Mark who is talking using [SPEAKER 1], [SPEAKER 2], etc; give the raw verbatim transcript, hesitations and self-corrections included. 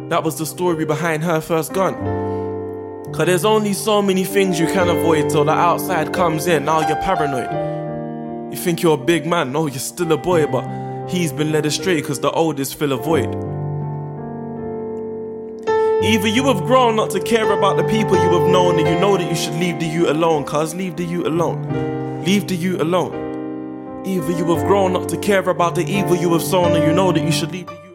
[SPEAKER 1] That was the story behind her first gun. Cause there's only so many things you can avoid till the outside comes in. Now you're paranoid. You think you're a big man, no, you're still a boy, but he's been led astray cause the oldest fill a void. Either you have grown not to care about the people you have known, and you know that you should leave the youth alone, cuz leave the youth alone. Leave the youth alone. Either you have grown not to care about the evil you have sown, and you know that you should leave the youth